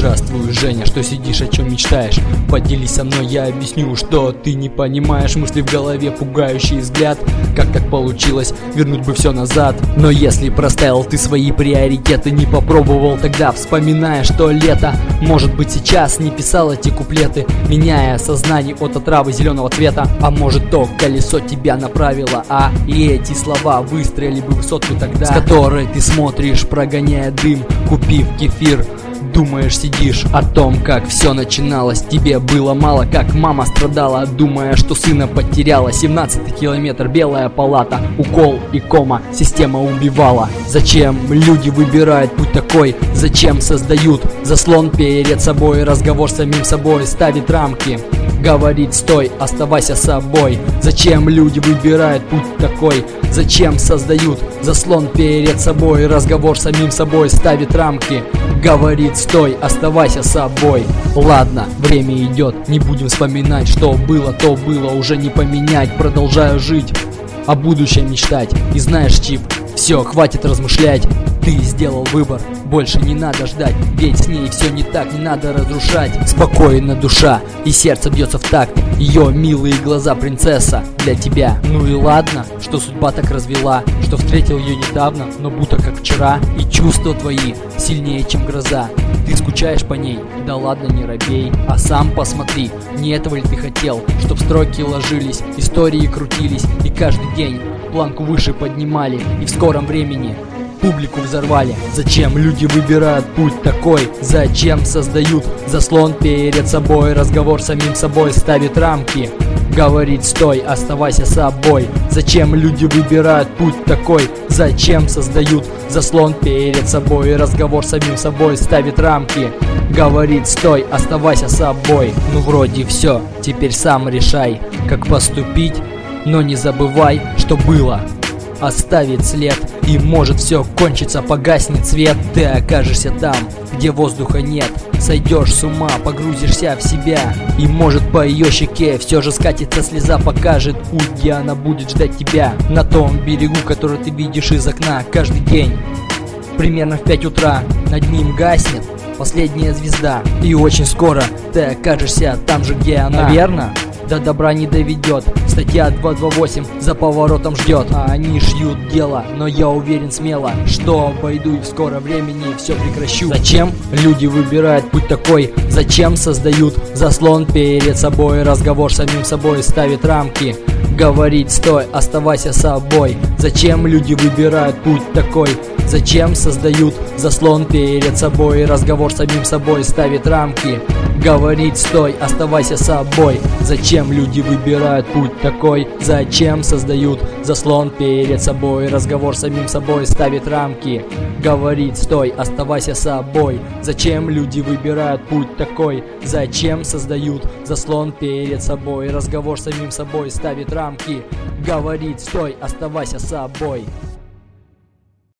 Здравствуй, Женя, что сидишь, о чем мечтаешь? Поделись со мной, я объясню, что ты не понимаешь. Мысли в голове, пугающий взгляд. Как так получилось, вернуть бы все назад. Но если проставил ты свои приоритеты, не попробовал тогда, вспоминая, что лето, может быть, сейчас не писал эти куплеты, меняя сознание от отравы зеленого цвета. А может, то колесо тебя направило, и эти слова выстроили бы высотку тогда, с которой ты смотришь, прогоняя дым, купив кефир. Думаешь, сидишь о том, как все начиналось. Тебе было мало, как мама страдала, думая, что сына потеряла. 17-й километр, белая палата, укол и кома, система убивала. Зачем люди выбирают путь такой? Зачем создают заслон перед собой? Разговор с самим собой ставит рамки, говорит: стой, оставайся собой. Зачем люди выбирают путь такой? Зачем создают заслон перед собой? Разговор с самим собой ставит рамки, говорит: стой, оставайся собой. Ладно, время идет, не будем вспоминать, что было, то было, уже не поменять. Продолжаю жить, о будущем мечтать. И знаешь, Чип, все, хватит размышлять. Ты сделал выбор, больше не надо ждать, ведь с ней все не так, не надо разрушать. Спокойно душа, и сердце бьется в такт. Ее милые глаза, принцесса, для тебя. Ну и ладно, что судьба так развела, что встретил ее недавно, но будто как вчера. И чувства твои сильнее, чем гроза. Ты скучаешь по ней, да ладно, не робей. А сам посмотри, не этого ли ты хотел? Чтоб строки ложились, истории крутились, и каждый день планку выше поднимали, и в скором времени публику взорвали. Зачем люди выбирают путь такой? Зачем создают заслон перед собой? Разговор с самим собой ставит рамки, говорит: стой, оставайся собой. Зачем люди выбирают путь такой? Зачем создают заслон перед собой? Разговор с самим собой ставит рамки, говорит: стой, оставайся собой. Ну вроде все, теперь сам решай, как поступить, но не забывай, что было. Оставить след, и может все кончится, погаснет свет. Ты окажешься там, где воздуха нет, сойдешь с ума, погрузишься в себя, и может по ее щеке все же скатится слеза, покажет путь, где она будет ждать тебя. На том берегу, который ты видишь из окна каждый день, примерно в 5 утра, над ним гаснет последняя звезда, и очень скоро ты окажешься там же, где она. Наверно, до добра не доведет. Статья 228 за поворотом ждет. А они шьют дело, но я уверен смело, что обойду и в скором времени все прекращу. Зачем люди выбирают путь такой? Зачем создают заслон перед собой? Разговор с самим собой ставит рамки, говорит: стой, оставайся собой. Зачем люди выбирают путь такой? Зачем создают заслон перед собой? Разговор с самим собой ставит рамки, говорит: стой, оставайся собой. Зачем люди выбирают путь такой? Зачем создают заслон перед собой? Разговор с самим собой ставит рамки, говорит: стой, оставайся собой. Зачем люди выбирают путь такой? Зачем создают заслон перед собой? Разговор с самим собой ставит рамки, говорит: стой, оставайся собой.